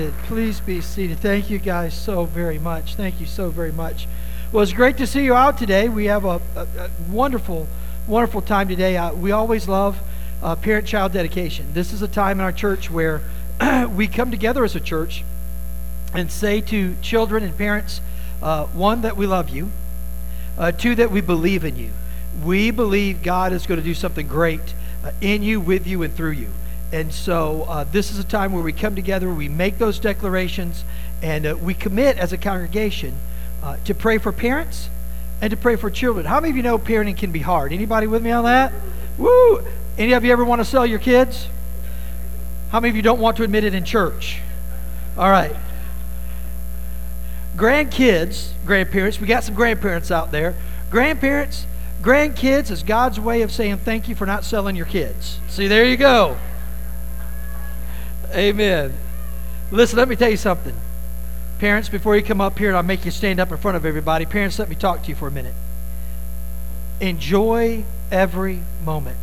Please be seated. Thank you guys so very much. Thank you so very much. Well, it's great to see you out today. We have a wonderful, wonderful time today. We always love parent-child dedication. This is a time in our church where we come together as a church and say to children and parents, one, that we love you, two, that we believe in you. We believe God is going to do something great in you, with you, and through you. And so this is a time where we come together, we make those declarations, and we commit as a congregation to pray for parents and to pray for children. How many of you know parenting can be hard? Anybody with me on that? Woo! Any of you ever want to sell your kids? How many of you don't want to admit it in church? All right. Grandkids, grandparents, we got some grandparents out there. Grandkids is God's way of saying thank you for not selling your kids. See, there you go. Amen. Listen, let me tell you something. Parents, before you come up here and I'll make you stand up in front of everybody, parents, let me talk to you for a minute. Enjoy every moment.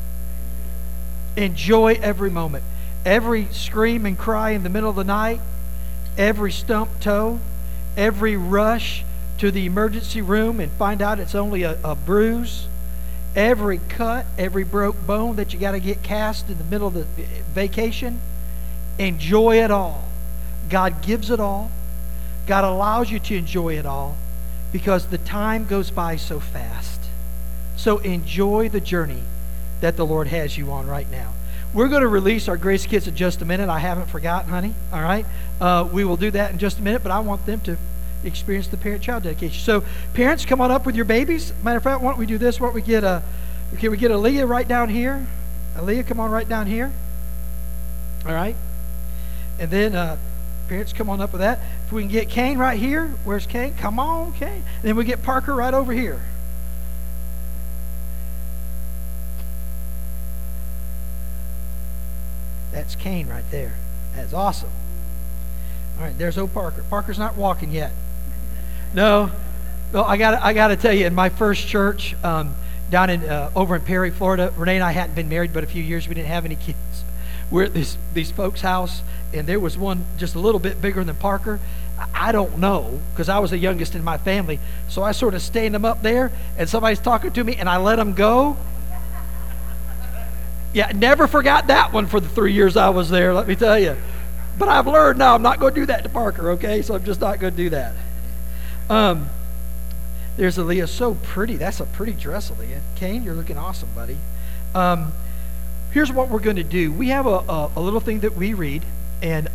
Enjoy every moment. Every scream and cry in the middle of the night, every stumped toe, every rush to the emergency room and find out it's only a bruise, every cut, every broke bone that you got to get cast in the middle of the vacation. Enjoy it all. God gives it all. God allows you to enjoy it all because the time goes by so fast. So enjoy the journey that the Lord has you on right now. We're going to release our Grace Kids in just a minute. I haven't forgotten, honey. All right? We will do that in just a minute, but I want them to experience the parent-child dedication. So parents, come on up with your babies. Matter of fact, why don't we do this? Why don't we get Aaliyah right down here? Aaliyah, come on right down here. All right? And then parents, come on up with that. If we can get Kane right here. Where's Kane? Come on, Kane. And then we get Parker right over here. That's Kane right there. That's awesome. All right, there's old Parker. Parker's not walking yet. No, I got to tell you, in my first church down in over in Perry, Florida, Renee and I hadn't been married but a few years. We didn't have any kids. We're at these folks' house, and there was one just a little bit bigger than Parker. I don't know, because I was the youngest in my family, so I sort of stand them up there, and somebody's talking to me, and I let them go. Yeah, never forgot that one for the 3 years I was there, let me tell you. But I've learned now I'm not going to do that to Parker, okay? So I'm just not going to do that. There's Aaliyah, so pretty. That's a pretty dress, Aaliyah. Kane, you're looking awesome, buddy. Here's what we're going to do. We have a little thing that we read, and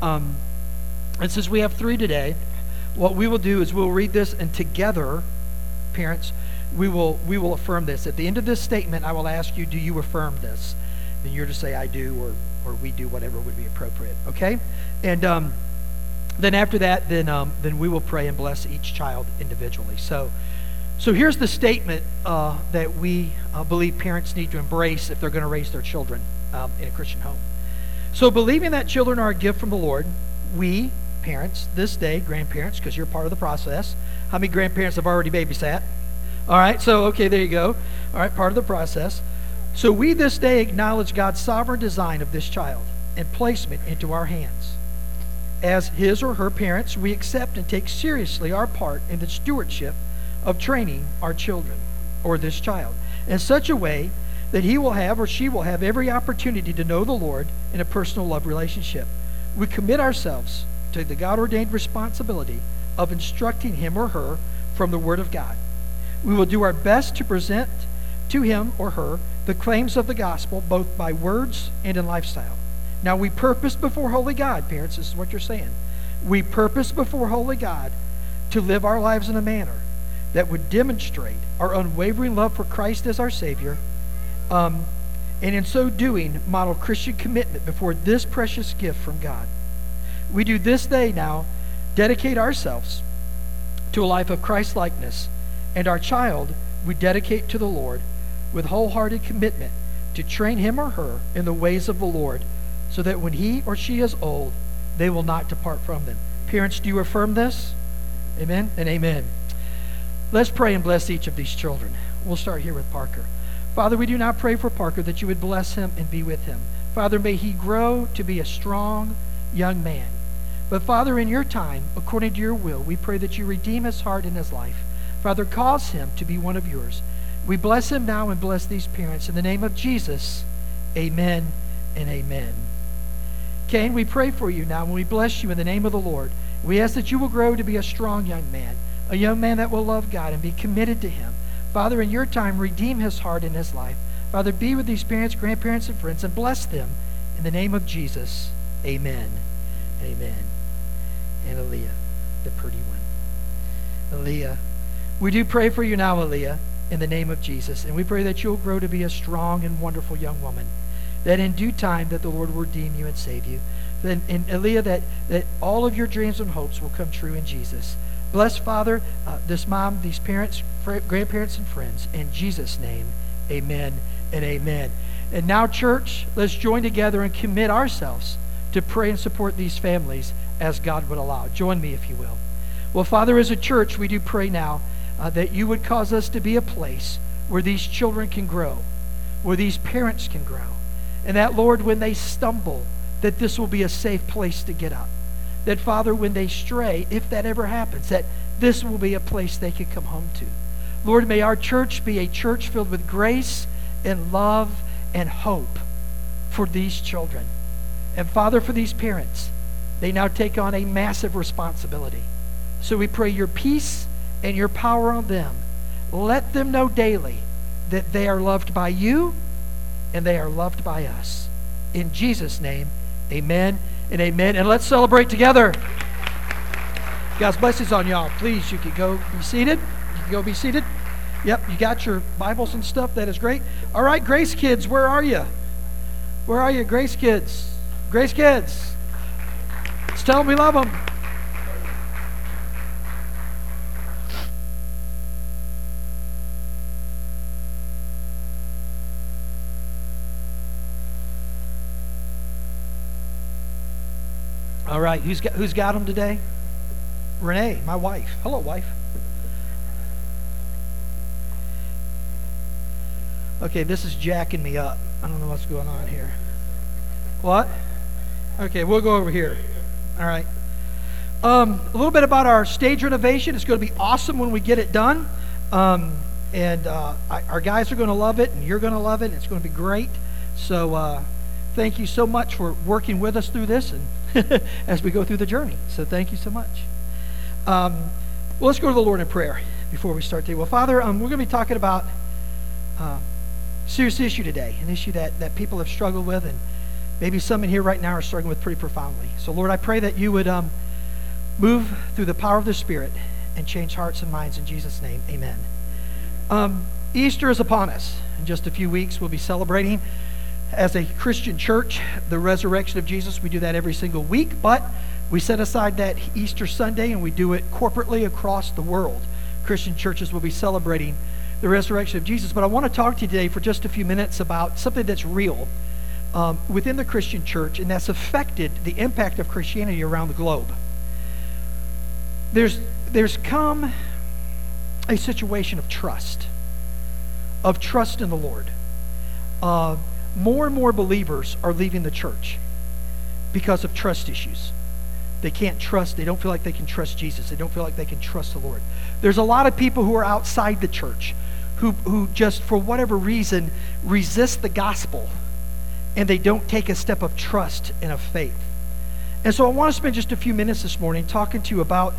since we have 3 today, what we will do is we'll read this, and together, parents, we will affirm this. At the end of this statement, I will ask you, do you affirm this? Then you're to say, I do, or we do, whatever would be appropriate, okay? And then after that, then we will pray and bless each child individually. So here's the statement that we believe parents need to embrace if they're going to raise their children in a Christian home. So believing that children are a gift from the Lord, we, parents, this day, grandparents, because you're part of the process. How many grandparents have already babysat? All right, so, okay, there you go. All right, part of the process. So we this day acknowledge God's sovereign design of this child and placement into our hands. As his or her parents, we accept and take seriously our part in the stewardship of training our children, or this child, in such a way that he will have or she will have every opportunity to know the Lord in a personal love relationship. We commit ourselves to the God-ordained responsibility of instructing him or her from the Word of God. We will do our best to present to him or her the claims of the gospel, both by words and in lifestyle. Now, we purpose before holy God, parents, this is what you're saying. We purpose before holy God to live our lives in a manner that would demonstrate our unwavering love for Christ as our Savior, and in so doing, model Christian commitment before this precious gift from God. We do this day now dedicate ourselves to a life of Christ-likeness, and our child we dedicate to the Lord with wholehearted commitment to train him or her in the ways of the Lord, so that when he or she is old, they will not depart from them. Parents, do you affirm this? Amen and amen. Let's pray and bless each of these children. We'll start here with Parker. Father, we do now pray for Parker that you would bless him and be with him. Father, may he grow to be a strong young man. But Father, in your time, according to your will, we pray that you redeem his heart and his life. Father, cause him to be one of yours. We bless him now and bless these parents. In the name of Jesus, amen and amen. Cain, we pray for you now and we bless you in the name of the Lord. We ask that you will grow to be a strong young man that will love God and be committed to him. Father, in your time, redeem his heart and his life. Father, be with these parents, grandparents, and friends and bless them. In the name of Jesus, amen. Amen. And Aaliyah, the pretty one. Aaliyah, we do pray for you now, Aaliyah, in the name of Jesus. And we pray that you'll grow to be a strong and wonderful young woman, that in due time that the Lord will redeem you and save you. And Aaliyah, that all of your dreams and hopes will come true in Jesus. Bless, Father, this mom, these parents, grandparents, and friends. In Jesus' name, amen and amen. And now, church, let's join together and commit ourselves to pray and support these families as God would allow. Join me, if you will. Well, Father, as a church, we do pray now that you would cause us to be a place where these children can grow, where these parents can grow. And that, Lord, when they stumble, that this will be a safe place to get up. That, Father, when they stray, if that ever happens, that this will be a place they can come home to. Lord, may our church be a church filled with grace and love and hope for these children. And Father, for these parents, they now take on a massive responsibility. So we pray your peace and your power on them. Let them know daily that they are loved by you and they are loved by us. In Jesus' name, amen and amen. And let's celebrate together. God's blessings on y'all. Please, you can go be seated. You can go be seated. Yep, you got your Bibles and stuff. That is great. All right, Grace Kids, where are you? Where are you, Grace Kids? Grace Kids. Let's tell them we love them. All right, who's got them today? Renee, my wife. Hello, wife. Okay, this is jacking me up. I don't know what's going on here. What? Okay, we'll go over here. All right. A little bit about our stage renovation. It's going to be awesome when we get it done. Our guys are going to love it, and you're going to love it. And it's going to be great. So thank you so much for working with us through this and as we go through the journey. So thank you so much. Well, let's go to the Lord in prayer before we start today. Well, Father, we're going to be talking about serious issue today, an issue that people have struggled with, and maybe some in here right now are struggling with pretty profoundly. So, Lord, I pray that you would move through the power of the Spirit and change hearts and minds in Jesus' name. Amen. Easter is upon us. In just a few weeks, we'll be celebrating as a Christian church the resurrection of Jesus. We do that every single week, but we set aside that Easter Sunday and we do it corporately across the world. Christian churches will be celebrating the resurrection of Jesus. But I want to talk to you today for just a few minutes about something that's real within the Christian church, and that's affected the impact of Christianity around the globe. There's come a situation of trust in the Lord. More and more believers are leaving the church because of trust issues. They can't trust. They don't feel like they can trust Jesus. They don't feel like they can trust the Lord. There's a lot of people who are outside the church who just, for whatever reason, resist the gospel, and they don't take a step of trust and of faith. And so I want to spend just a few minutes this morning talking to you about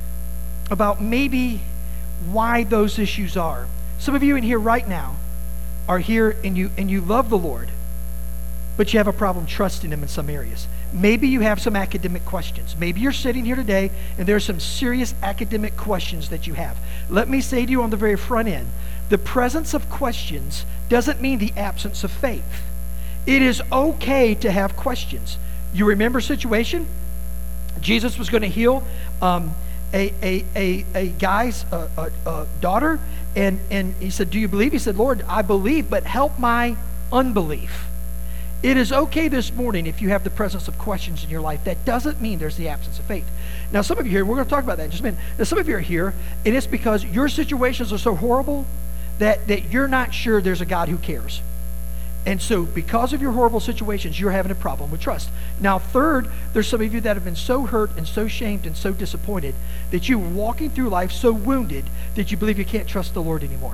maybe why those issues are. Some of you in here right now are here and you love the Lord, but you have a problem trusting Him in some areas. Maybe you have some academic questions. Maybe you're sitting here today and there's some serious academic questions that you have. Let me say to you on the very front end, the presence of questions doesn't mean the absence of faith. It is okay to have questions. You remember a situation? Jesus was going to heal a guy's daughter, and he said, "Do you believe?" He said, "Lord, I believe, but help my unbelief." It is okay this morning if you have the presence of questions in your life. That doesn't mean there's the absence of faith. Now, some of you here, we're going to talk about that in just a minute. Now, some of you are here, and it's because your situations are so horrible that you're not sure there's a God who cares. And so because of your horrible situations, you're having a problem with trust. Now, third, there's some of you that have been so hurt and so shamed and so disappointed that you're walking through life so wounded that you believe you can't trust the Lord anymore.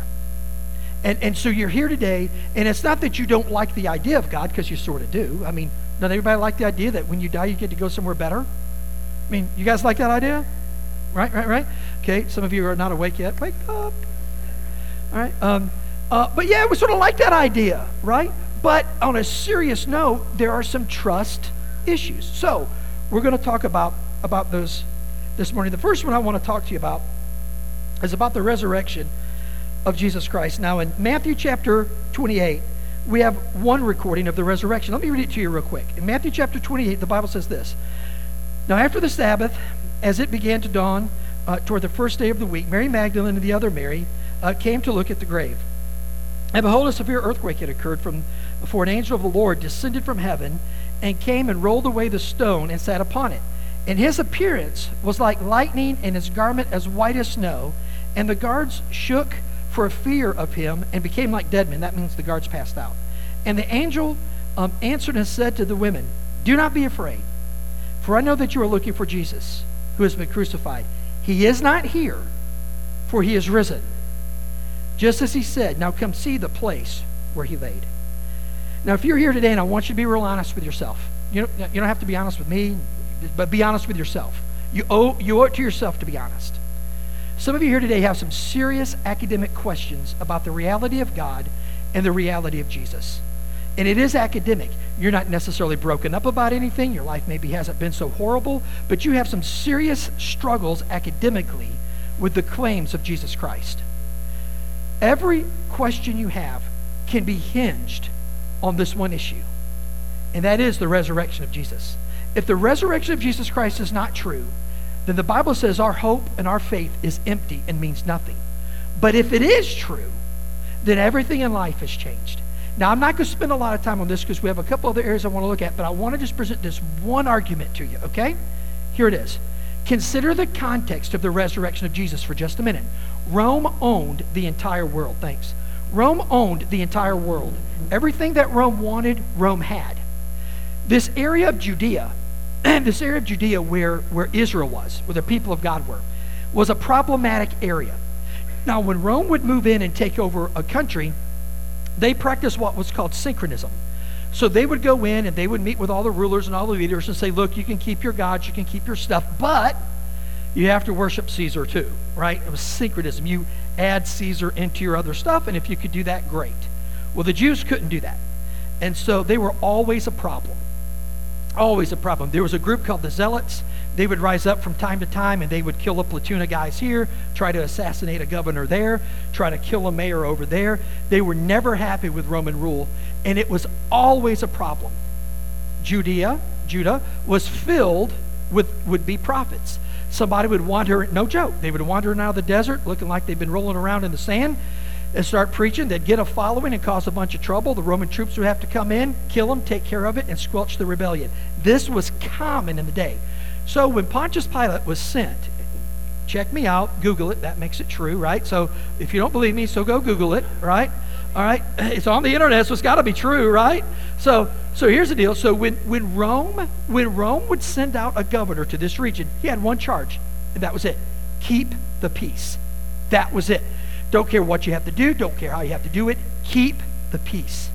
And so you're here today, and it's not that you don't like the idea of God, because you sort of do. I mean, not everybody like the idea that when you die, you get to go somewhere better? I mean, you guys like that idea? Right? Okay, some of you are not awake yet. Wake up. All right. But yeah, we sort of like that idea, right? But on a serious note, there are some trust issues. So we're going to talk about those this morning. The first one I want to talk to you about is about the resurrection of Jesus Christ. Now, in Matthew chapter 28, we have one recording of the resurrection. Let me read it to you real quick. In Matthew chapter 28, the Bible says this. Now, after the Sabbath, as it began to dawn toward the first day of the week, Mary Magdalene and the other Mary came to look at the grave. And behold, a severe earthquake had occurred, for an angel of the Lord descended from heaven and came and rolled away the stone and sat upon it. And his appearance was like lightning, and his garment as white as snow. And the guards shook for fear of him and became like dead men. That means the guards passed out. And the angel answered and said to the women, "Do not be afraid, for I know that you are looking for Jesus, who has been crucified. He is not here, for he is risen, just as he said. Now come see the place where he laid." Now, if you're here today, and I want you to be real honest with yourself. You don't have to be honest with me, but be honest with yourself. You owe it to yourself to be honest. Some of you here today have some serious academic questions about the reality of God and the reality of Jesus. And it is academic. You're not necessarily broken up about anything. Your life maybe hasn't been so horrible, but you have some serious struggles academically with the claims of Jesus Christ. Every question you have can be hinged on this one issue, and that is the resurrection of Jesus. If the resurrection of Jesus Christ is not true, then the Bible says our hope and our faith is empty and means nothing. But if it is true, then everything in life has changed. Now, I'm not going to spend a lot of time on this because we have a couple other areas I want to look at, but I want to just present this one argument to you, okay? Here it is. Consider the context of the resurrection of Jesus for just a minute. Rome owned the entire world. Thanks. Rome owned the entire world. Everything that Rome wanted, Rome had. This area of Judea, where Israel was, where the people of God were, was a problematic area. Now, when Rome would move in and take over a country, they practiced what was called synchronism. So they would go in and they would meet with all the rulers and all the leaders and say, look, you can keep your gods, you can keep your stuff, but you have to worship Caesar too, right? It was synchronism. You add Caesar into your other stuff, and if you could do that, great. Well, the Jews couldn't do that. And so they were always a problem. Always a problem. There was a group called the Zealots. They would rise up from time to time, and they would kill a platoon of guys here, try to assassinate a governor there, try to kill a mayor over there. They were never happy with Roman rule, and it was always a problem. Judah was filled with would-be prophets. Somebody would wander, no joke, they would wander out of the desert looking like they've been rolling around in the sand and start preaching. They'd get a following and cause a bunch of trouble. The Roman troops would have to come in, kill them, take care of it, and squelch the rebellion. This was common in the day. So when Pontius Pilate was sent, check me out, Google it, that makes it true, right? So if you don't believe me, so go Google it, right? All right, it's on the internet, so it's got to be true, right? So here's the deal. So when Rome would send out a governor to this region, he had one charge, and that was it. Keep the peace. That was it. Don't care what you have to do, don't care how you have to do it, keep the peace.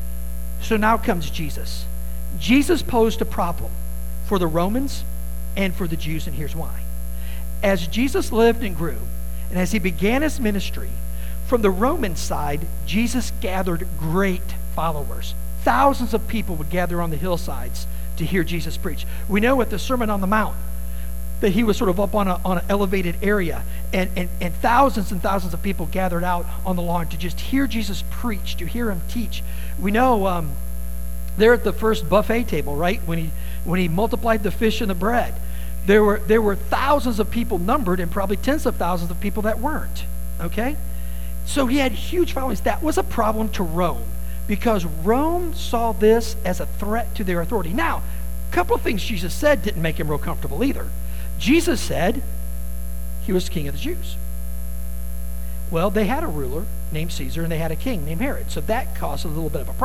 So now comes Jesus. Jesus posed a problem for the Romans and for the Jews, and here's why. As Jesus lived and grew, and as he began his ministry, from the Roman side, Jesus gathered great followers. Thousands of people would gather on the hillsides to hear Jesus preach. We know at the Sermon on the Mount that he was sort of up on an elevated area, and thousands and thousands of people gathered out on the lawn to just hear Jesus preach, to hear him teach. We know there at the first buffet table, right, when he multiplied the fish and the bread, there were thousands of people numbered and probably tens of thousands of people that weren't, okay? So he had huge followings. That was a problem to Rome because Rome saw this as a threat to their authority. Now, a couple of things Jesus said didn't make him real comfortable either. Jesus said he was king of the Jews. Well, they had a ruler named Caesar, and they had a king named Herod, so that caused a little bit of a problem.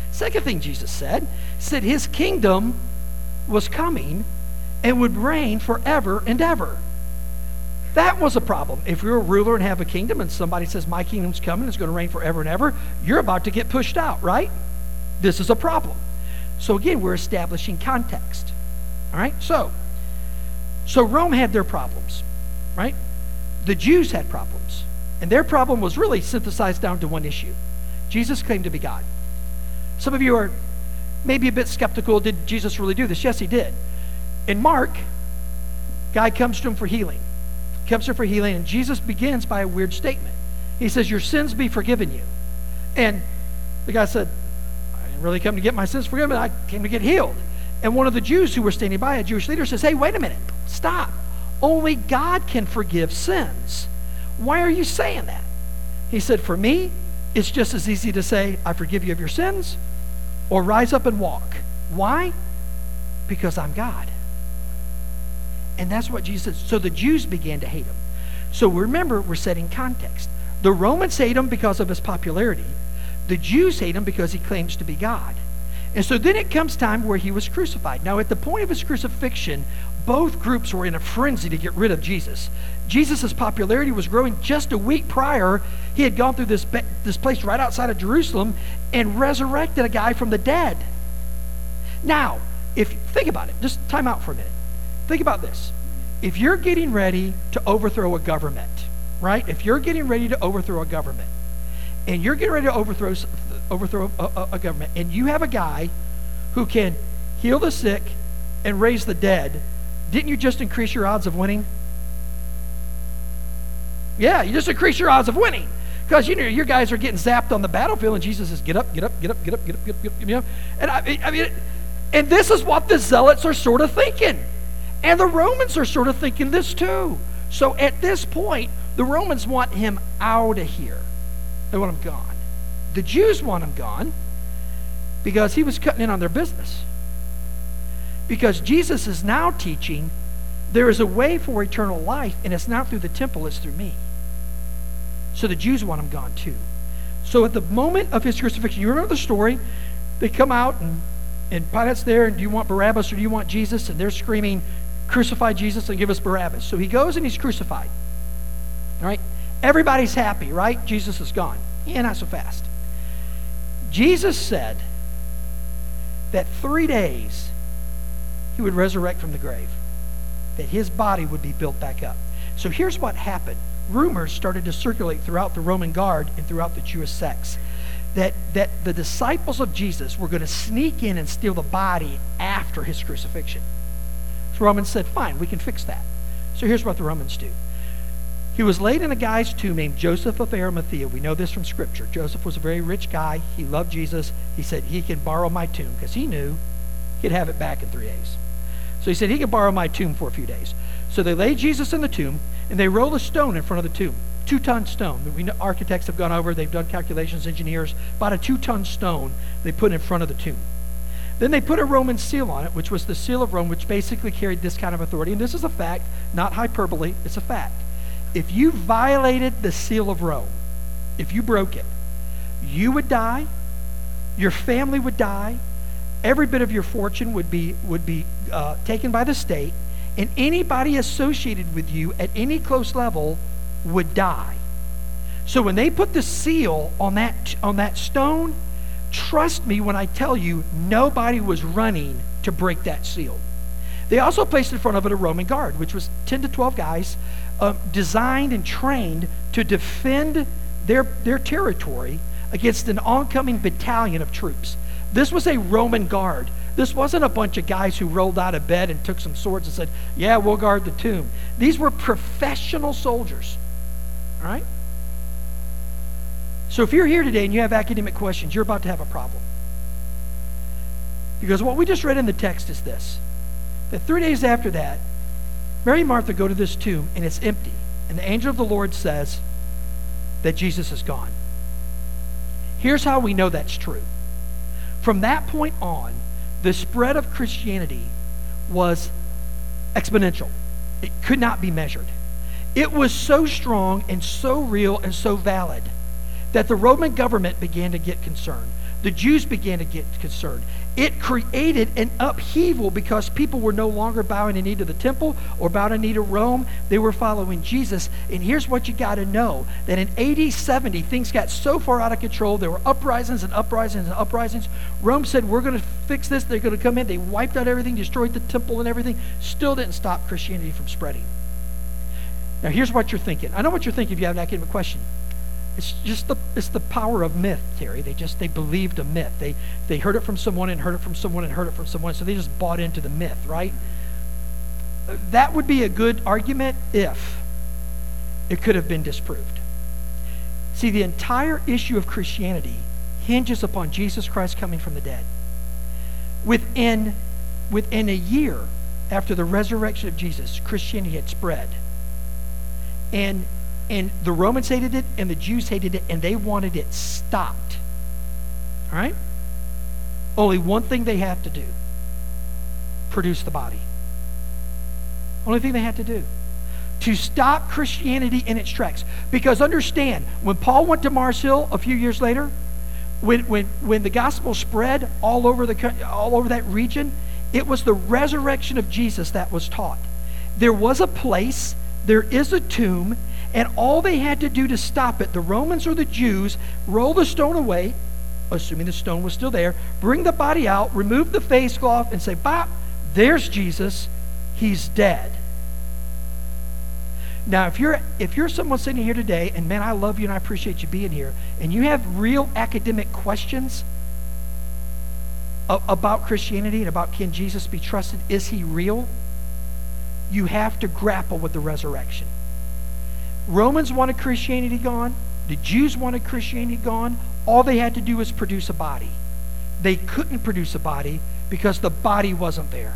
Second thing Jesus said his kingdom was coming and would reign forever and ever. That was a problem. If you're a ruler and have a kingdom and somebody says, my kingdom's coming, it's going to reign forever and ever, you're about to get pushed out, right? This is a problem. So again, we're establishing context. All right? So Rome had their problems, right? The Jews had problems. And their problem was really synthesized down to one issue. Jesus claimed to be God. Some of you are maybe a bit skeptical. Did Jesus really do this? Yes, he did. In Mark, guy comes to him for healing. And Jesus begins by a weird statement. He says, your sins be forgiven you. And the guy said, I didn't really come to get my sins forgiven. I came to get healed. And one of the Jews who were standing by, a Jewish leader, says, hey, wait a minute. Stop. Only God can forgive sins. Why are you saying that? He said, for me, it's just as easy to say, I forgive you of your sins, or rise up and walk. Why? Because I'm God. And that's what Jesus said. So the Jews began to hate him. So remember, we're setting context. The Romans hate him because of his popularity. The Jews hate him because he claims to be God. And so then it comes time where he was crucified. Now, at the point of his crucifixion, both groups were in a frenzy to get rid of Jesus. Jesus' popularity was growing. Just a week prior, he had gone through this place right outside of Jerusalem and resurrected a guy from the dead. Now, think about it. Just time out for a minute. Think about this. If you're getting ready to overthrow a government, right? If you're getting ready to overthrow a government, and you're getting ready to overthrow a government, and you have a guy who can heal the sick and raise the dead, didn't you just increase your odds of winning? Yeah, you just increase your odds of winning. Because, your guys are getting zapped on the battlefield, and Jesus says, get up, get up, get up, get up, get up, get up, get up, you know? And I mean, and this is what the zealots are sort of thinking. And the Romans are sort of thinking this too. So at this point, the Romans want him out of here. They want him gone. The Jews want him gone because he was cutting in on their business. Because Jesus is now teaching there is a way for eternal life, and it's not through the temple, it's through me. So the Jews want him gone too. So at the moment of his crucifixion, you remember the story? They come out and Pilate's there, and do you want Barabbas or do you want Jesus? And they're screaming, crucify Jesus and give us Barabbas. So he goes and he's crucified. All right? Everybody's happy, right? Jesus is gone. Yeah, not so fast. Jesus said that 3 days he would resurrect from the grave, that his body would be built back up. So here's what happened. Rumors started to circulate throughout the Roman guard and throughout the Jewish sects that the disciples of Jesus were going to sneak in and steal the body after his crucifixion. So Romans said, fine, we can fix that. So here's what the Romans do. He was laid in a guy's tomb named Joseph of Arimathea. We know this from Scripture. Joseph was a very rich guy. He loved Jesus. He said, he can borrow my tomb because he knew he'd have it back in 3 days. So he said, he can borrow my tomb for a few days. So they laid Jesus in the tomb, and they rolled a stone in front of the tomb. 2-ton stone. We know architects have gone over, they've done calculations, engineers. About a 2-ton stone they put in front of the tomb. Then they put a Roman seal on it, which was the seal of Rome, which basically carried this kind of authority. And this is a fact, not hyperbole, it's a fact. If you violated the seal of Rome, if you broke it, you would die, your family would die, every bit of your fortune would be taken by the state, and anybody associated with you at any close level would die. So when they put the seal on that stone, trust me when I tell you, nobody was running to break that seal. They also placed in front of it a Roman guard, which was 10 to 12 guys designed and trained to defend their territory against an oncoming battalion of troops. This was a Roman guard. This wasn't a bunch of guys who rolled out of bed and took some swords and said, yeah, we'll guard the tomb. These were professional soldiers. All right? So if you're here today and you have academic questions, you're about to have a problem. Because what we just read in the text is this, that 3 days after that, Mary and Martha go to this tomb and it's empty. And the angel of the Lord says that Jesus is gone. Here's how we know that's true. From that point on, the spread of Christianity was exponential. It could not be measured. It was so strong and so real and so valid that the Roman government began to get concerned. the Jews began to get concerned. It created an upheaval because people were no longer bowing a knee to the temple or bowing a knee to Rome. They were following Jesus. And here's what you got to know, that in AD 70, things got so far out of control. There were uprisings and uprisings and uprisings. Rome said, we're going to fix this. They're going to come in. They wiped out everything, destroyed the temple and everything. Still didn't stop Christianity from spreading. Now, here's what you're thinking. I know what you're thinking if you have an academic question. It's the power of myth, Terry. They believed a myth. They heard it from someone and heard it from someone and heard it from someone, so they just bought into the myth, right? That would be a good argument if it could have been disproved. See, the entire issue of Christianity hinges upon Jesus Christ coming from the dead. Within a year after the resurrection of Jesus, Christianity had spread. And the Romans hated it, and the Jews hated it, and they wanted it stopped. All right? Only one thing they have to do: produce the body. Only thing they had to do. To stop Christianity in its tracks. Because understand, when Paul went to Mars Hill a few years later, when the gospel spread all over that region, it was the resurrection of Jesus that was taught. There was a place, there is a tomb, and all they had to do to stop it, the Romans or the Jews, roll the stone away, assuming the stone was still there, bring the body out, remove the face cloth, and say, "Bop, there's Jesus. He's dead." Now, if you're someone sitting here today, and man, I love you and I appreciate you being here, and you have real academic questions about Christianity and about can Jesus be trusted, is he real? You have to grapple with the resurrection. Romans wanted Christianity gone. The Jews wanted Christianity gone. All they had to do was produce a body. They couldn't produce a body because the body wasn't there.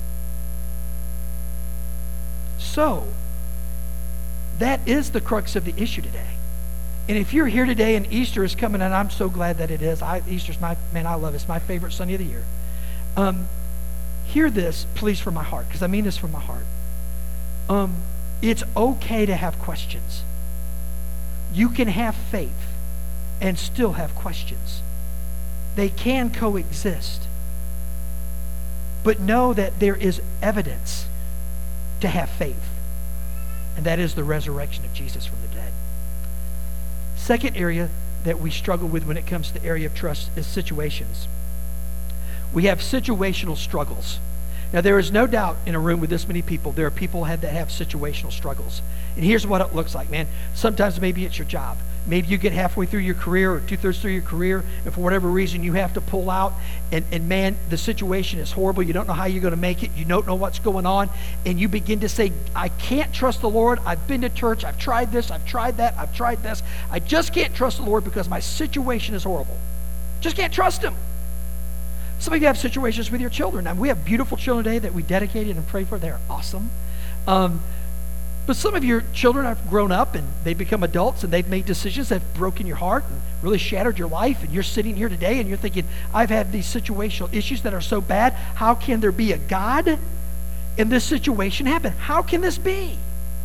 So, that is the crux of the issue today. And if you're here today and Easter is coming, and I'm so glad that it is. Easter's I love it. It's my favorite Sunday of the year. Hear this, please, from my heart, because I mean this from my heart. It's okay to have questions. You can have faith and still have questions. They can coexist. But know that there is evidence to have faith, and that is the resurrection of Jesus from the dead. Second area that we struggle with when it comes to the area of trust is situations. We have situational struggles. Now, there is no doubt in a room with this many people, there are people that have situational struggles. And here's what it looks like, man. Sometimes maybe it's your job. Maybe you get halfway through your career or 2/3 through your career, and for whatever reason you have to pull out, and man, the situation is horrible. You don't know how you're going to make it. You don't know what's going on, and you begin to say, I can't trust the Lord. I've been to church. I've tried this. I've tried that. I've tried this. I just can't trust the Lord because my situation is horrible. Just can't trust him. Some of you have situations with your children. Now, we have beautiful children today that we dedicated and pray for. They're awesome. But some of your children have grown up and they've become adults and they've made decisions that have broken your heart and really shattered your life. And you're sitting here today and you're thinking, I've had these situational issues that are so bad. How can there be a God in this situation happen? How can this be?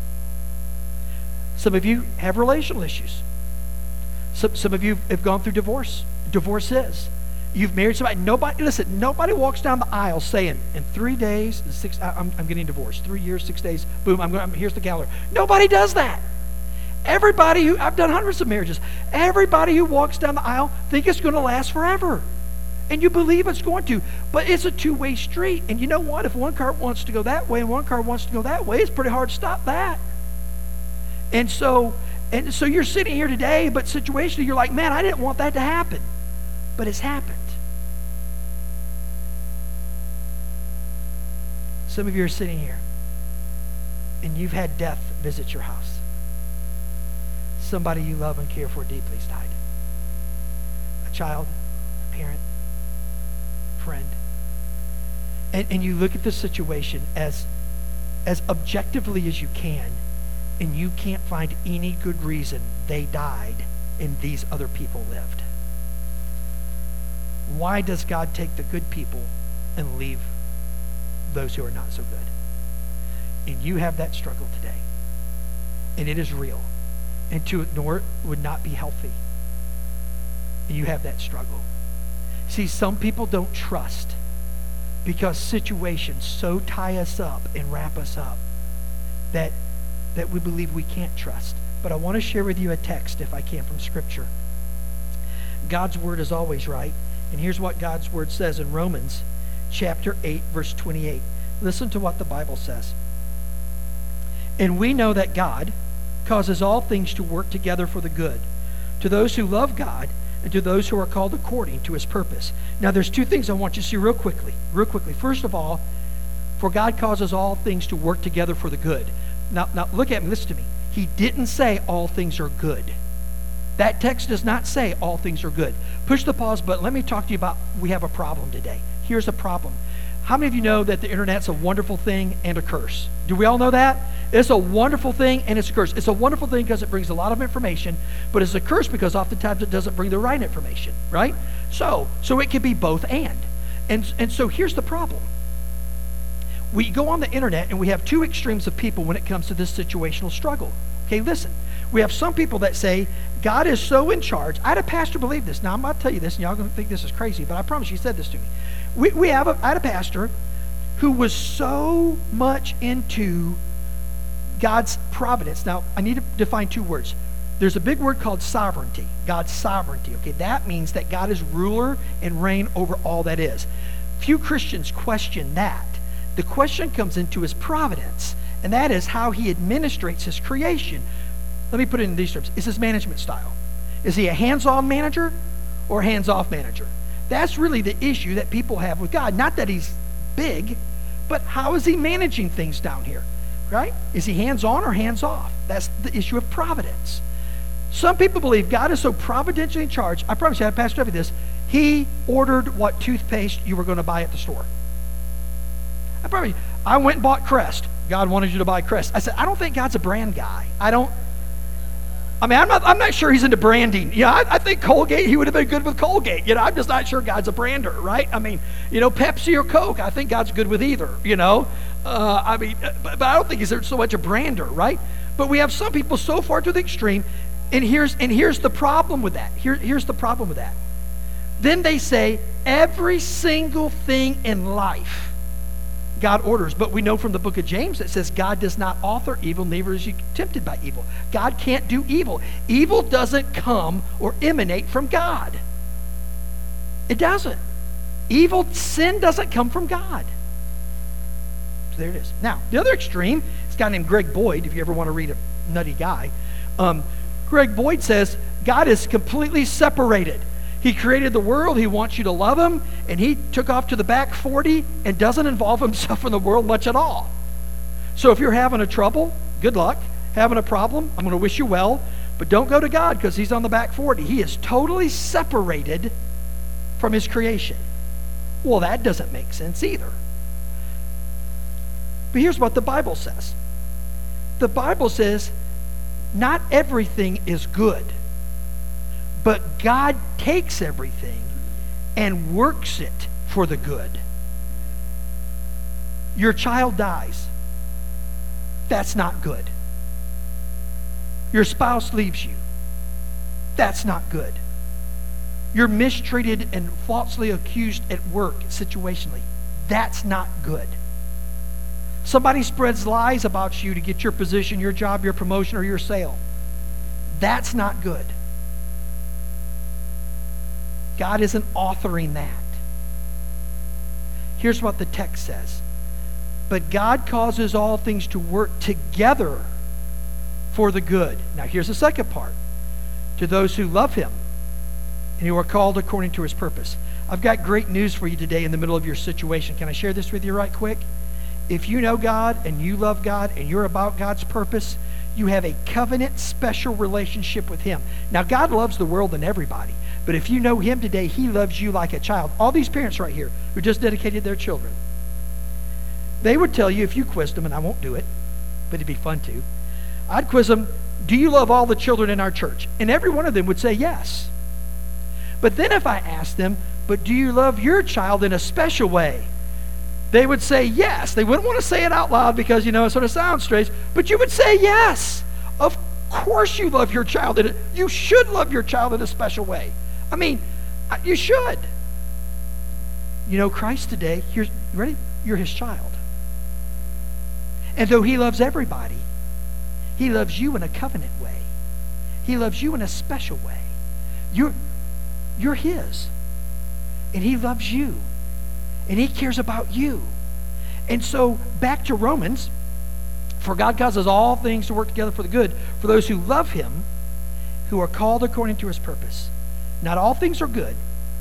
Some of you have relational issues. Some of you have gone through divorces. You've married somebody. Nobody walks down the aisle saying, in 3 days, I'm getting divorced. 3 years, 6 days, boom, here's the calendar. Nobody does that. I've done hundreds of marriages. Everybody who walks down the aisle think it's going to last forever. And you believe it's going to. But it's a two-way street. And you know what? If one car wants to go that way and one car wants to go that way, it's pretty hard to stop that. And so you're sitting here today, but situationally, you're like, man, I didn't want that to happen. But it's happened. Some of you are sitting here and you've had death visit your house. Somebody you love and care for deeply has died. A child, a parent, friend. And you look at the situation as objectively as you can, and you can't find any good reason they died and these other people lived. Why does God take the good people and leave those who are not so good? And you have that struggle today. And it is real. And to ignore it would not be healthy. And you have that struggle. See, some people don't trust because situations so tie us up and wrap us up that we believe we can't trust. But I want to share with you a text, if I can, from Scripture. God's word is always right. And here's what God's word says in Romans chapter 8, verse 28. Listen to what the Bible says. And we know that God causes all things to work together for the good, to those who love God and to those who are called according to his purpose. Now, there's two things I want you to see real quickly. First of all, for God causes all things to work together for the good. Now look at me, listen to me. He didn't say all things are good. That text does not say all things are good. Push the pause button. Let me talk to you about, we have a problem today. Here's the problem. How many of you know that the internet's a wonderful thing and a curse? Do we all know that? It's a wonderful thing and it's a curse. It's a wonderful thing because it brings a lot of information, but it's a curse because oftentimes it doesn't bring the right information, right? So it can be both and. And so here's the problem. We go on the internet and we have two extremes of people when it comes to this situational struggle. Okay, listen. We have some people that say, God is so in charge. I had a pastor believe this. Now, I'm about to tell you this, and y'all are going to think this is crazy, but I promise you, he said this to me. I had a pastor who was so much into God's providence. Now, I need to define two words. There's a big word called sovereignty, God's sovereignty. Okay, that means that God is ruler and reign over all that is. Few Christians question that. The question comes into his providence, and that is how he administrates his creation. Let me put it in these terms. Is his management style? Is he a hands-on manager or a hands-off manager? That's really the issue that people have with God. Not that he's big, but how is he managing things down here, right? Is he hands-on or hands-off? That's the issue of providence. Some people believe God is so providentially in charge. I promise you, I have Pastor Debbie this. He ordered what toothpaste you were going to buy at the store. I went and bought Crest. God wanted you to buy Crest. I said, I don't think God's a brand guy. I'm not sure he's into branding. I think Colgate, he would have been good with Colgate. I'm just not sure God's a brander, right? Pepsi or Coke, I think God's good with either, but I don't think he's so much a brander, right? But we have some people so far to the extreme, and here's the problem with that. Here's the problem with that. Then they say every single thing in life God orders. But we know from the book of James that says God does not author evil, neither is he tempted by evil. God can't do evil. Evil doesn't come or emanate from God. It doesn't. Sin doesn't come from God. So there it is. Now, the other extreme is a guy named Greg Boyd, if you ever want to read a nutty guy. Greg Boyd says God is completely separated. He created the world. He wants you to love him. And he took off to the back 40 and doesn't involve himself in the world much at all. So if you're having a trouble, good luck. Having a problem, I'm going to wish you well. But don't go to God because he's on the back 40. He is totally separated from his creation. Well, that doesn't make sense either. But here's what the Bible says. The Bible says not everything is good. But God takes everything and works it for the good. Your child dies. That's not good. Your spouse leaves you. That's not good. You're mistreated and falsely accused at work situationally. That's not good. Somebody spreads lies about you to get your position, your job, your promotion, or your sale. That's not good. God isn't authoring that. Here's what the text says. But God causes all things to work together for the good. Now here's the second part. To those who love him and who are called according to his purpose. I've got great news for you today in the middle of your situation. Can I share this with you right quick? If you know God and you love God and you're about God's purpose, you have a covenant special relationship with him. Now God loves the world and everybody. But if you know him today, he loves you like a child. All these parents right here who just dedicated their children, they would tell you if you quizzed them, and I won't do it, but it'd be fun to. I'd quiz them, do you love all the children in our church? And every one of them would say yes. But then if I asked them, but do you love your child in a special way? They would say yes. They wouldn't want to say it out loud because, it sort of sounds strange, but you would say yes. Of course you love your child. You should love your child in a special way. You should. you know Christ today, you ready? You're his child. And though he loves everybody, he loves you in a covenant way. He loves you in a special way. You're his. And he loves you. And he cares about you. And so back to Romans, for God causes all things to work together for the good for those who love him, who are called according to his purpose. Not all things are good.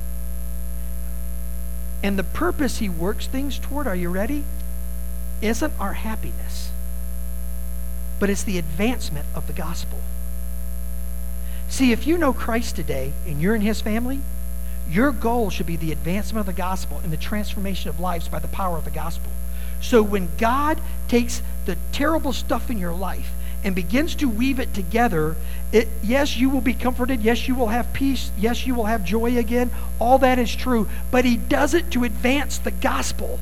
And the purpose he works things toward, are you ready? Isn't our happiness, but it's the advancement of the gospel. See, if you know Christ today and you're in his family, your goal should be the advancement of the gospel and the transformation of lives by the power of the gospel. So when God takes the terrible stuff in your life and begins to weave it together, yes, you will be comforted. Yes, you will have peace. Yes, you will have joy again. All that is true. But he does it to advance the gospel.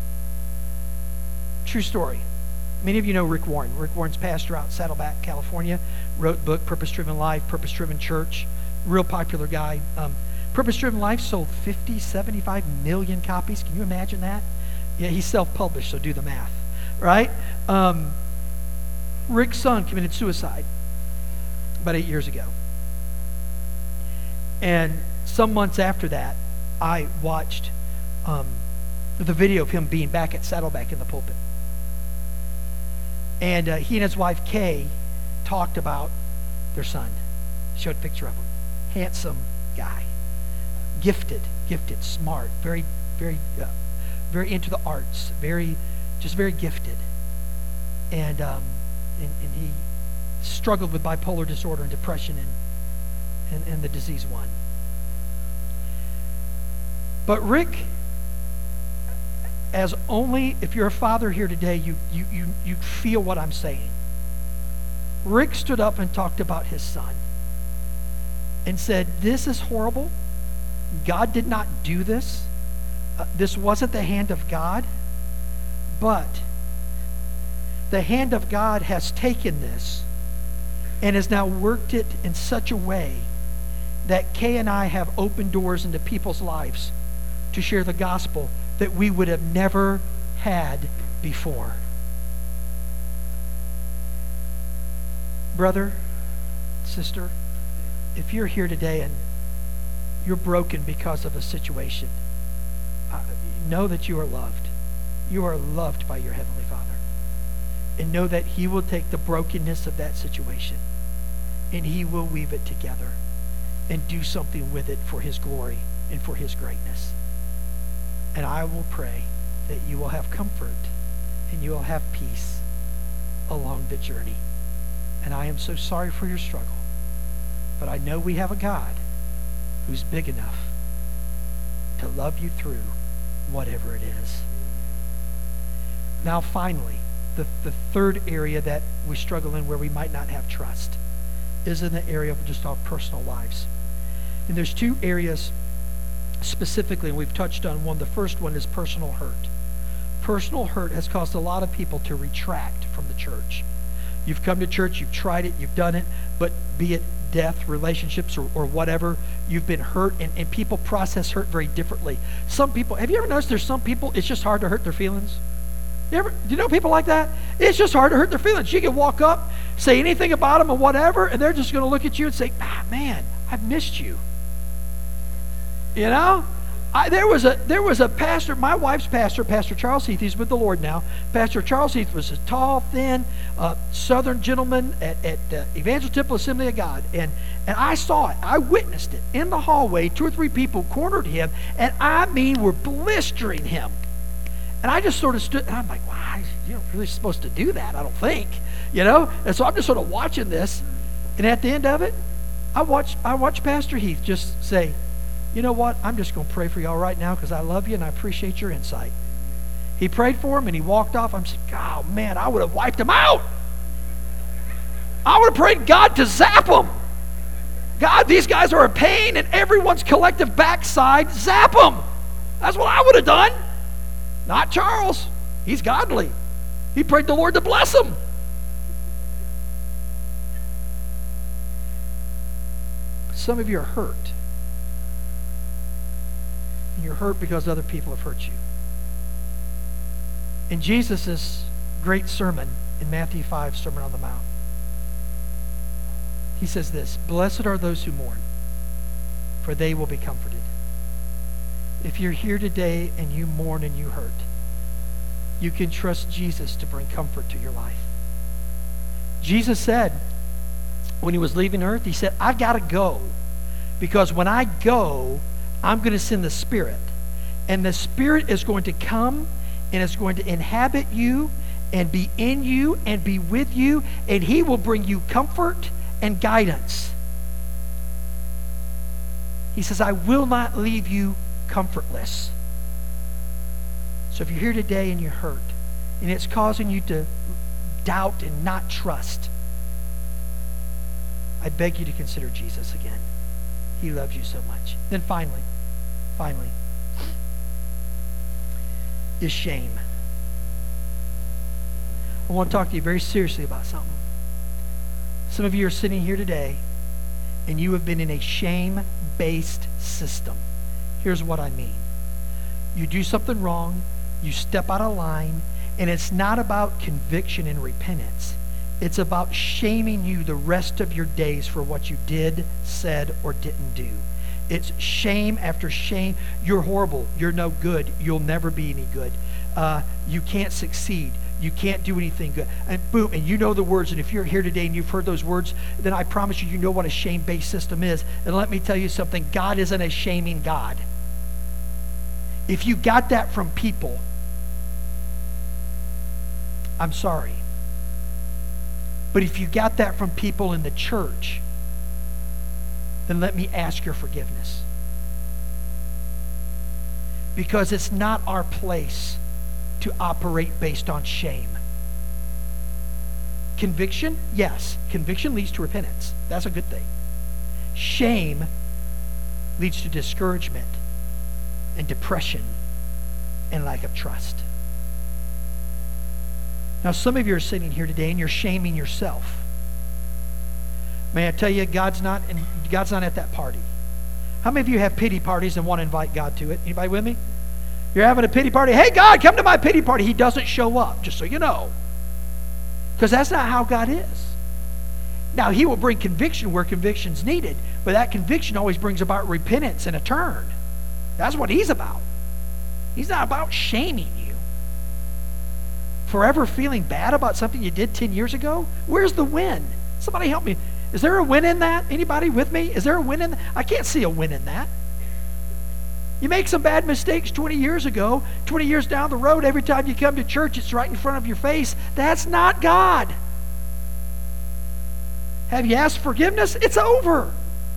True story. Many of you know Rick Warren. Rick Warren's pastor out in Saddleback, California. Wrote the book, Purpose Driven Life, Purpose Driven Church. Real popular guy. Purpose Driven Life sold 50, 75 million copies. Can you imagine that? Yeah, he's self-published, so do the math. Right? Rick's son committed suicide about 8 years ago. And some months after that, I watched the video of him being back at Saddleback in the pulpit. And he and his wife, Kay, talked about their son. Showed a picture of him. Handsome guy. Gifted, smart, very into the arts, very gifted. And he struggled with bipolar disorder and depression and the disease won. But Rick, as only if you're a father here today, you feel what I'm saying. Rick stood up and talked about his son and said, "This is horrible. God did not do this. This wasn't the hand of God, but the hand of God has taken this and has now worked it in such a way that Kay and I have opened doors into people's lives to share the gospel that we would have never had before." Brother, sister, if you're here today and you're broken because of a situation, know that you are loved. You are loved by your Heavenly Father. And know that he will take the brokenness of that situation and he will weave it together and do something with it for his glory and for his greatness. And I will pray that you will have comfort and you will have peace along the journey. And I am so sorry for your struggle. But I know we have a God who's big enough to love you through whatever it is. Now finally, the third area that we struggle in where we might not have trust is in the area of just our personal lives. And there's two areas specifically, and we've touched on one. The first one is personal hurt. Personal hurt has caused a lot of people to retract from the church. You've come to church, you've tried it, you've done it, but be it death, relationships, or whatever, you've been hurt, and people process hurt very differently. Some people, have you ever noticed there's some people, it's just hard to hurt their feelings? Do you know people like that? It's just hard to hurt their feelings. You can walk up, say anything about them or whatever, and they're just going to look at you and say, man, I've missed you. You know? There was a pastor, my wife's pastor, Pastor Charles Heath, he's with the Lord now. Pastor Charles Heath was a tall, thin, southern gentleman at Evangel Temple Assembly of God. And I saw it. I witnessed it. In the hallway, 2 or 3 people cornered him, and I mean were blistering him. And I just sort of stood, and I'm like, wow, you're not really supposed to do that, I don't think. You know? And so I'm just sort of watching this. And at the end of it, I watched Pastor Heath just say, you know what? I'm just going to pray for y'all right now because I love you and I appreciate your insight. He prayed for him and he walked off. I'm saying, oh man, I would have wiped him out. I would have prayed God to zap them. God, these guys are a pain in everyone's collective backside. Zap them. That's what I would have done. Not Charles. He's godly. He prayed the Lord to bless him. Some of you are hurt. you're hurt because other people have hurt you. In Jesus' great sermon in Matthew 5, Sermon on the Mount, he says this, "Blessed are those who mourn, for they will be comforted." If you're here today and you mourn and you hurt, you can trust Jesus to bring comfort to your life. Jesus said, when he was leaving earth, he said, "I've got to go, because when I go, I'm going to send the Spirit. And the Spirit is going to come and it's going to inhabit you and be in you and be with you, and he will bring you comfort and guidance." He says, "I will not leave you comfortless." So if you're here today and you're hurt, and it's causing you to doubt and not trust, I beg you to consider Jesus again. He loves you so much. Then finally, is shame. I want to talk to you very seriously about something. Some of you are sitting here today and you have been in a shame-based system. Here's what I mean. You do something wrong, you step out of line, and it's not about conviction and repentance. It's about shaming you the rest of your days for what you did, said, or didn't do. It's shame after shame. You're horrible. You're no good. You'll never be any good. You can't succeed. You can't do anything good. And boom, and you know the words. And if you're here today and you've heard those words, then I promise you, you know what a shame-based system is. And let me tell you something. God isn't a shaming God. If you got that from people, I'm sorry. But if you got that from people in the church, then let me ask your forgiveness. Because it's not our place to operate based on shame. Conviction, yes. Conviction leads to repentance. That's a good thing. Shame leads to discouragement and depression and lack of trust. Now, some of you are sitting here today and you're shaming yourself. May I tell you, God's not at that party. How many of you have pity parties and want to invite God to it? Anybody with me? You're having a pity party. Hey, God, come to my pity party. He doesn't show up, just so you know. Because that's not how God is. Now, he will bring conviction where conviction's needed, but that conviction always brings about repentance and a turn. That's what he's about. He's not about shaming you. Forever feeling bad about something you did 10 years ago? Where's the win? Somebody help me. Is there a win in that? Anybody with me? Is there a win in that? I can't see a win in that. You make some bad mistakes 20 years ago, 20 years down the road, every time you come to church, it's right in front of your face. That's not God. Have you asked forgiveness? It's over.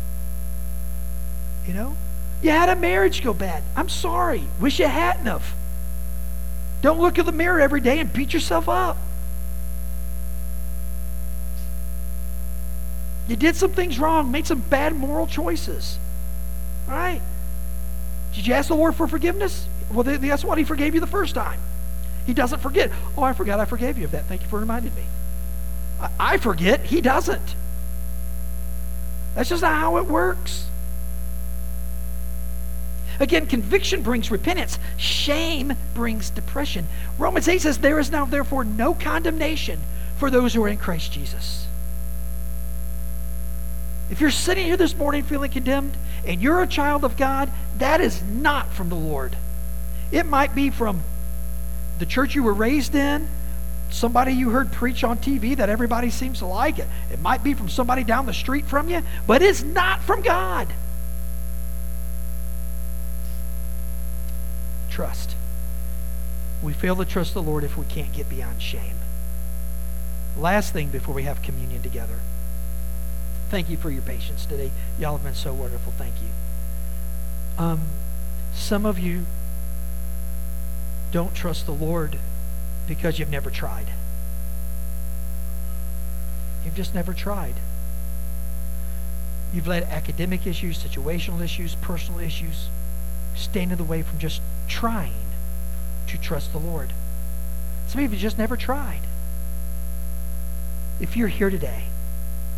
You know? You had a marriage go bad. I'm sorry. Wish you hadn't have. Don't look in the mirror every day and beat yourself up. You did some things wrong, made some bad moral choices. All right? Did you ask the Lord for forgiveness? Well, that's what he forgave you the first time. He doesn't forget. Oh, I forgot I forgave you of that. Thank you for reminding me. I forget. He doesn't. That's just not how it works. Again, conviction brings repentance. Shame brings depression. Romans 8 says, there is now therefore no condemnation for those who are in Christ Jesus. If you're sitting here this morning feeling condemned and you're a child of God, that is not from the Lord. It might be from the church you were raised in, somebody you heard preach on TV that everybody seems to like. It might be from somebody down the street from you, but it's not from God. Trust. We fail to trust the Lord if we can't get beyond shame. Last thing before we have communion together. Thank you for your patience today. Y'all have been so wonderful. Thank you. Some of you don't trust the Lord because you've never tried. You've just never tried. You've let academic issues, situational issues, personal issues stand in the way from just trying to trust the Lord. Some of you just never tried. If you're here today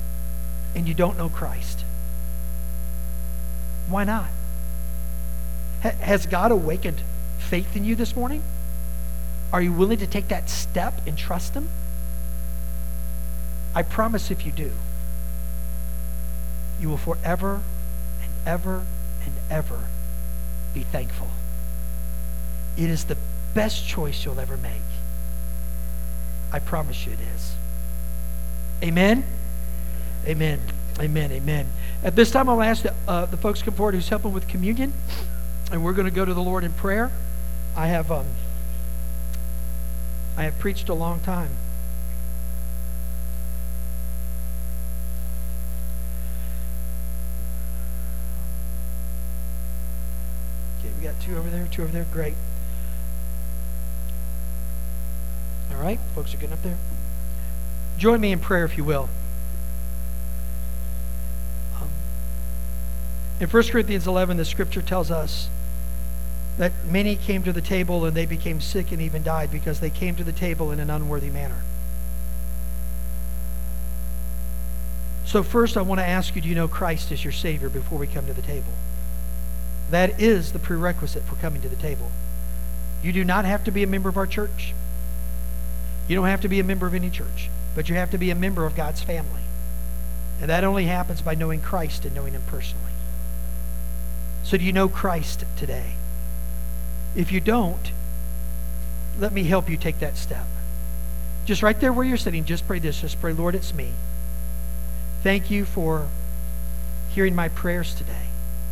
and you don't know Christ, why not? Has God awakened faith in you this morning? Are you willing to take that step and trust Him? I promise if you do, you will forever and ever and ever be thankful. It is the best choice you'll ever make. I promise you it is. Amen? Amen. Amen. Amen. At this time, I'll ask the folks come forward who's helping with communion, and we're going to go to the Lord in prayer. I have preached a long time. Okay, we got two over there. Great. All right, folks are getting up there. Join me in prayer, if you will. In 1 Corinthians 11, the scripture tells us that many came to the table and they became sick and even died because they came to the table in an unworthy manner. So first, I want to ask you, do you know Christ as your Savior before we come to the table? That is the prerequisite for coming to the table. You do not have to be a member of our church. You don't have to be a member of any church, but you have to be a member of God's family. And that only happens by knowing Christ and knowing Him personally. So do you know Christ today? If you don't, let me help you take that step. Just right there where you're sitting, just pray this. Just pray, Lord, it's me. Thank you for hearing my prayers today.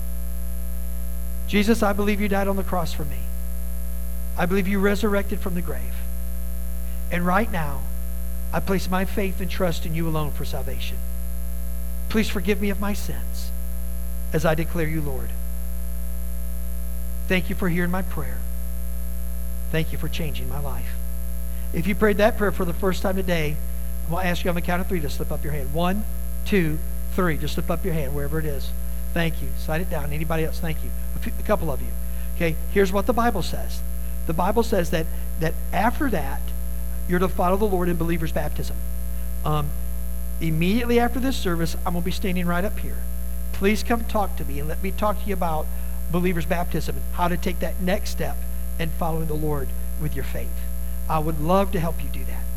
Jesus, I believe you died on the cross for me. I believe you resurrected from the grave. And right now, I place my faith and trust in you alone for salvation. Please forgive me of my sins as I declare you Lord. Thank you for hearing my prayer. Thank you for changing my life. If you prayed that prayer for the first time today, I'm going to ask you on the count of 3 to slip up your hand. 1, 2, 3. Just slip up your hand wherever it is. Thank you. Slide it down. Anybody else? Thank you. A couple of you. Okay, here's what the Bible says. The Bible says that after that, you're to follow the Lord in believer's baptism. Immediately after this service, I'm going to be standing right up here. Please come talk to me and let me talk to you about believer's baptism and how to take that next step in following the Lord with your faith. I would love to help you do that.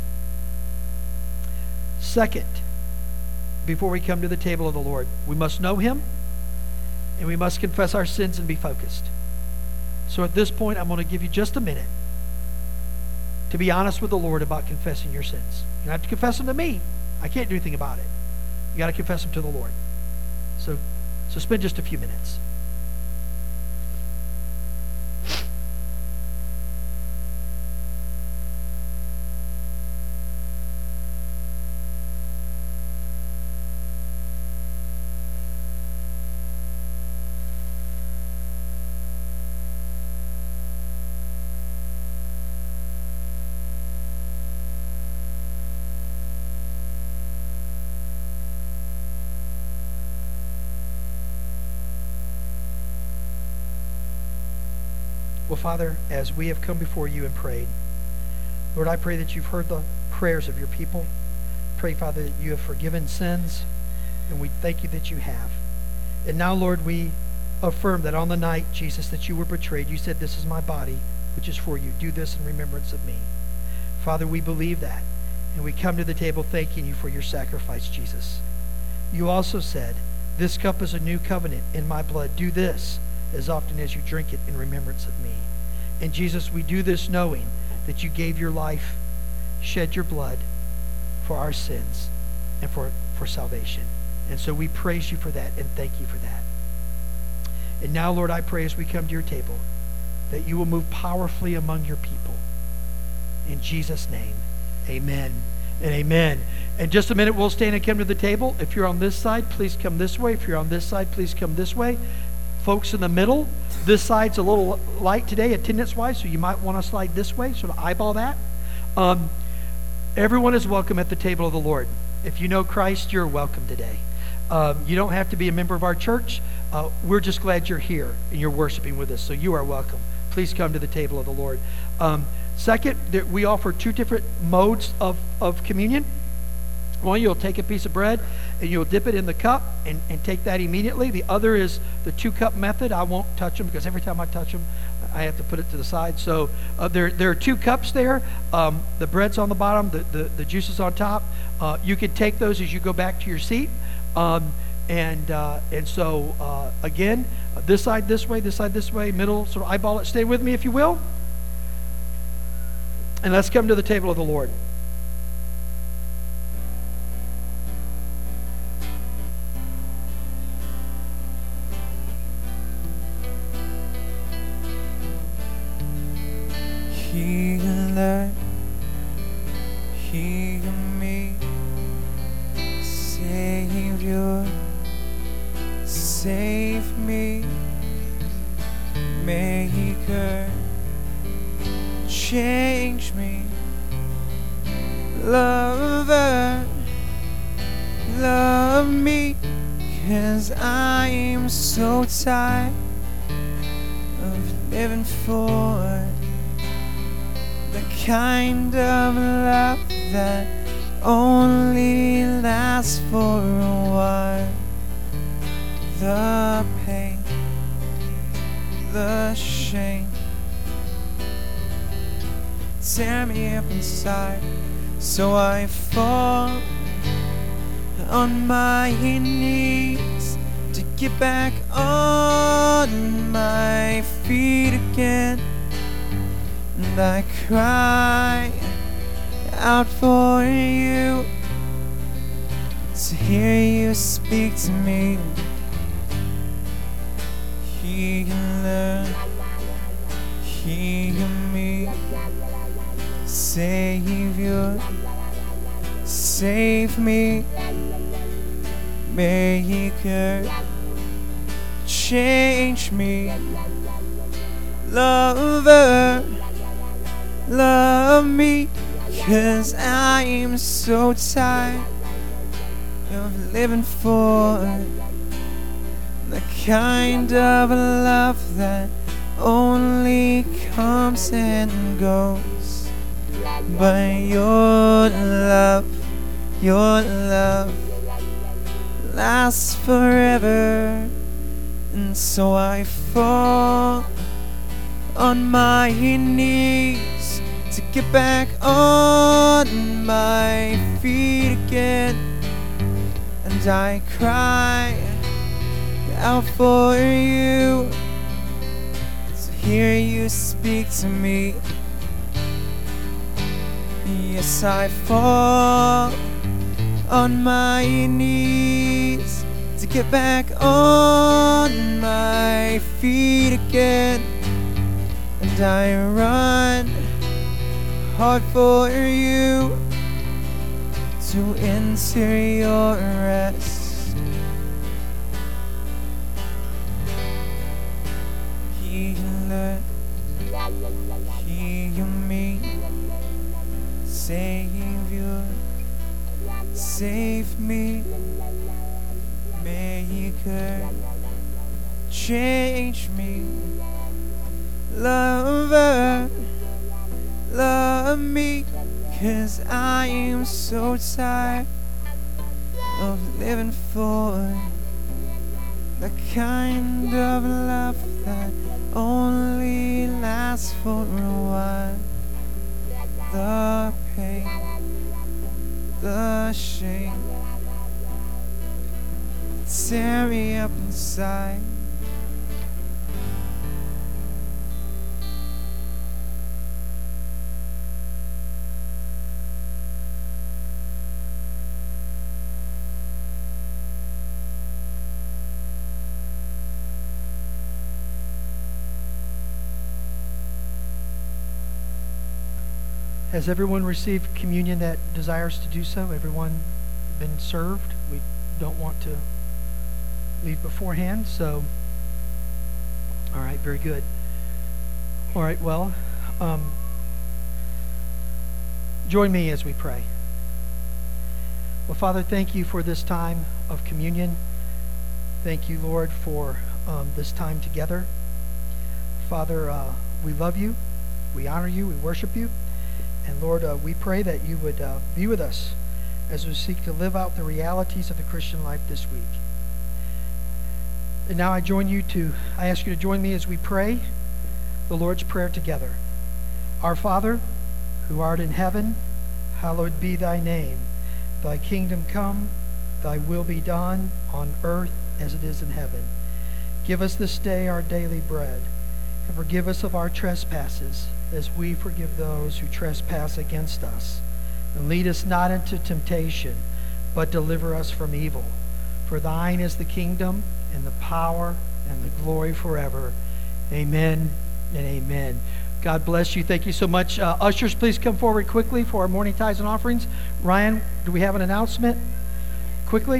Second, before we come to the table of the Lord, we must know Him and we must confess our sins and be focused. So at this point, I'm going to give you just a minute to be honest with the Lord about confessing your sins. You don't have to confess them to me. I can't do anything about it. You got to confess them to the Lord. So spend just a few minutes. Well, Father, as we have come before you and prayed, Lord, I pray that you've heard the prayers of your people. Pray, Father, that you have forgiven sins, and we thank you that you have. And now, Lord, we affirm that on the night, Jesus, that you were betrayed, you said, this is my body, which is for you. Do this in remembrance of me. Father, we believe that, and we come to the table thanking you for your sacrifice, Jesus. You also said, this cup is a new covenant in my blood. Do this as often as you drink it in remembrance of me. And Jesus, we do this knowing that you gave your life, shed your blood for our sins and for salvation. And so we praise you for that and thank you for that. And now, Lord, I pray as we come to your table that you will move powerfully among your people. In Jesus' name, amen and amen. In just a minute, we'll stand and come to the table. If you're on this side, please come this way. If you're on this side, please come this way. Folks in the middle, this side's a little light today attendance-wise, so you might want to slide this way, sort of eyeball that. Everyone is welcome at the table of the Lord. If you know Christ, you're welcome today. You don't have to be a member of our church. We're just glad you're here and you're worshiping with us, so you are welcome. Please come to the table of the Lord. Second, we offer 2 different modes of communion. One, you'll take a piece of bread and you'll dip it in the cup and take that immediately. The other is the 2-cup method. I won't touch them because every time I touch them, I have to put it to the side. So there are 2 cups there. The bread's on the bottom, the juice is on top. You can take those as you go back to your seat. And so, again, this side this way, middle, sort of eyeball it. Stay with me if you will. And let's come to the table of the Lord. Healer, heal me. Savior, save me. Maker, change me. Lover, love me, 'cause I'm so tired of living for the kind of love that only lasts for a while. The pain, the shame, tear me up inside, so I fall on my knees to get back on my feet again. And I cry out for you, to hear you speak to me. Healer, heal me. Savior, save me. Maker, change me. Lover, love me, 'cause I'm so tired of living for the kind of love that only comes and goes. But your love lasts forever. And so I fall on my knees to get back on my feet again. And I cry out for you, to hear you speak to me. Yes, I fall on my knees to get back on my feet again. And I run hard for you to enter your rest. Healer, heal me. Savior, save me. Maker, change me. Lover, love me, 'cause I am so tired of living for the kind of love that only lasts for a while. The pain, the shame, tear me up inside. Has everyone received communion that desires to do so? Everyone been served? We don't want to leave beforehand, so all right, very good. All right, well, join me as we pray. Well, Father, thank you for this time of communion. Thank you, Lord, for this time together. Father, we love you, we honor you, we worship you. And Lord, we pray that you would be with us as we seek to live out the realities of the Christian life this week. And now I ask you to join me as we pray the Lord's Prayer together. Our Father, who art in heaven, hallowed be thy name. Thy kingdom come, thy will be done on earth as it is in heaven. Give us this day our daily bread, and forgive us of our trespasses, as we forgive those who trespass against us. And lead us not into temptation, but deliver us from evil. For thine is the kingdom, and the power, and the glory forever. Amen and amen. God bless you. Thank you so much. Ushers, please come forward quickly for our morning tithes and offerings. Ryan, do we have an announcement? Quickly.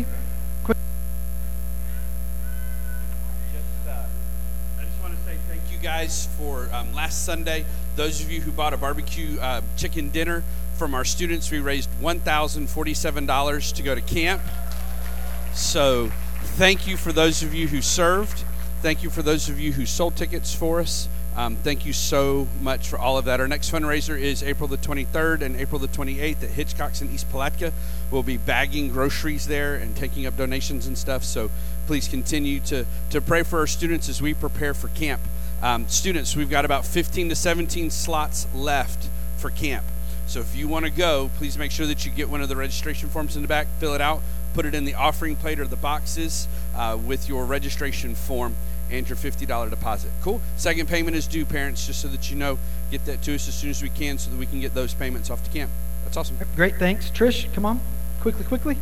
I just want to say thank you guys for last Sunday. Those of you who bought a barbecue chicken dinner from our students, we raised $1,047 to go to camp. So thank you for those of you who served. Thank you for those of you who sold tickets for us. Thank you so much for all of that. Our next fundraiser is April the 23rd and April the 28th at Hitchcock's in East Palatka. We'll be bagging groceries there and taking up donations and stuff. So please continue to pray for our students as we prepare for camp. Students, we've got about 15 to 17 slots left for camp. So if you want to go, please make sure that you get one of the registration forms in the back, fill it out, put it in the offering plate or the boxes with your registration form and your $50 deposit. Cool. Second payment is due, parents, just so that you know. Get that to us as soon as we can so that we can get those payments off to camp. That's awesome. Great, thanks. Trish, come on. Quickly.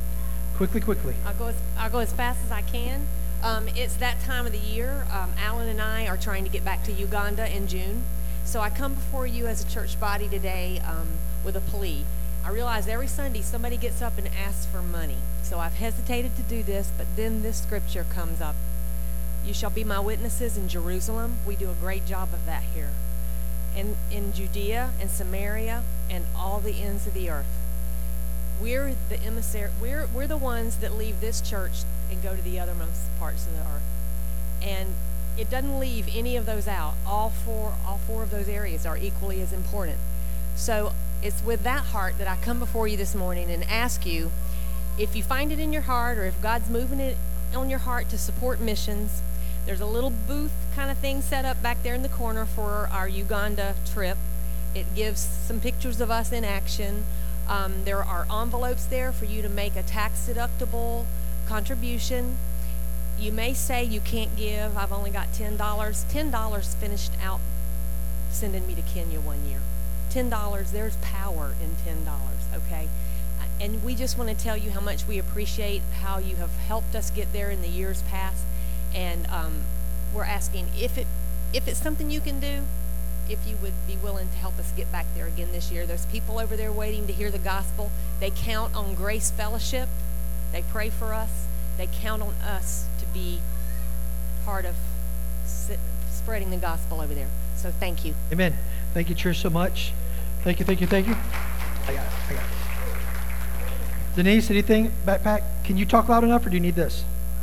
I'll go as fast as I can. It's that time of the year. Alan and I are trying to get back to Uganda in June. So I come before you as a church body today with a plea. I realize every Sunday somebody gets up and asks for money. So I've hesitated to do this, but then this scripture comes up. You shall be my witnesses in Jerusalem. We do a great job of that here. And in Judea and Samaria and all the ends of the earth. We're the emissary. We're the ones that leave this church and go to the othermost parts of the earth. And it doesn't leave any of those out. All four of those areas are equally as important. So it's with that heart that I come before you this morning and ask you, if you find it in your heart or if God's moving it on your heart to support missions, there's a little booth kind of thing set up back there in the corner for our Uganda trip. It gives some pictures of us in action. There are envelopes there for you to make a tax-deductible contribution. You may say you can't give. I've only got $10. $10 finished out sending me to Kenya one year. $10, there's power in $10, okay? And we just want to tell you how much we appreciate how you have helped us get there in the years past. And we're asking if it's something you can do, if you would be willing to help us get back there again this year. There's people over there waiting to hear the gospel. They count on Grace Fellowship. They pray for us. They count on us to be part of spreading the gospel over there. So thank you. Amen. Thank you, Trish, so much. Thank you. I got it. Denise, anything? Backpack? Can you talk loud enough or do you need this?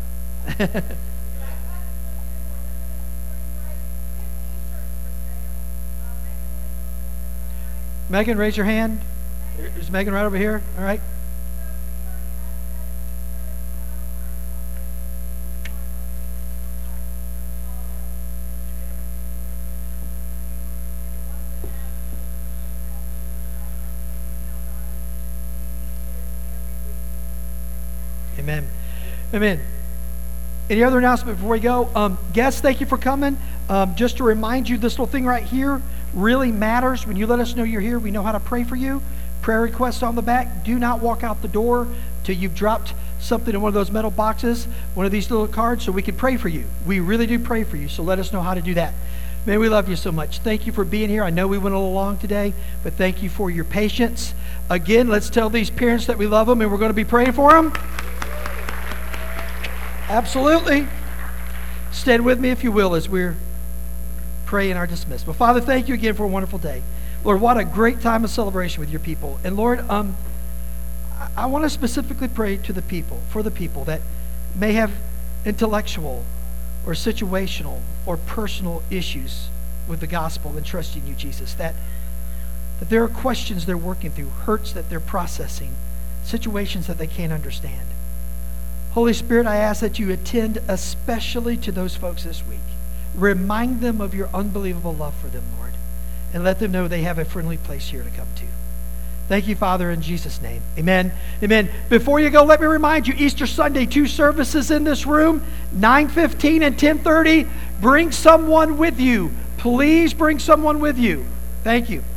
Megan, raise your hand. Is Megan right over here? All right. Amen. Any other announcement before we go? Guests, thank you for coming. Just to remind you, this little thing right here really matters. When you let us know you're here, we know how to pray for you. Prayer requests on the back. Do not walk out the door till you've dropped something in one of those metal boxes, one of these little cards, so we can pray for you. We really do pray for you, so let us know how to do that. Man, we love you so much. Thank you for being here. I know we went a little long today, but thank you for your patience. Again, let's tell these parents that we love them and we're going to be praying for them. Absolutely. Stand with me, if you will, as we're praying our dismiss. Well, Father, thank you again for a wonderful day. Lord, what a great time of celebration with your people. And Lord, I want to specifically pray to the people, for the people that may have intellectual or situational or personal issues with the gospel and trusting you, Jesus, that there are questions they're working through, hurts that they're processing, situations that they can't understand. Holy Spirit, I ask that you attend especially to those folks this week. Remind them of your unbelievable love for them, Lord, and let them know they have a friendly place here to come to. Thank you, Father, in Jesus' name. Amen. Amen. Before you go, let me remind you, Easter Sunday, 2 services in this room, 9:15 and 10:30. Bring someone with you. Please bring someone with you. Thank you.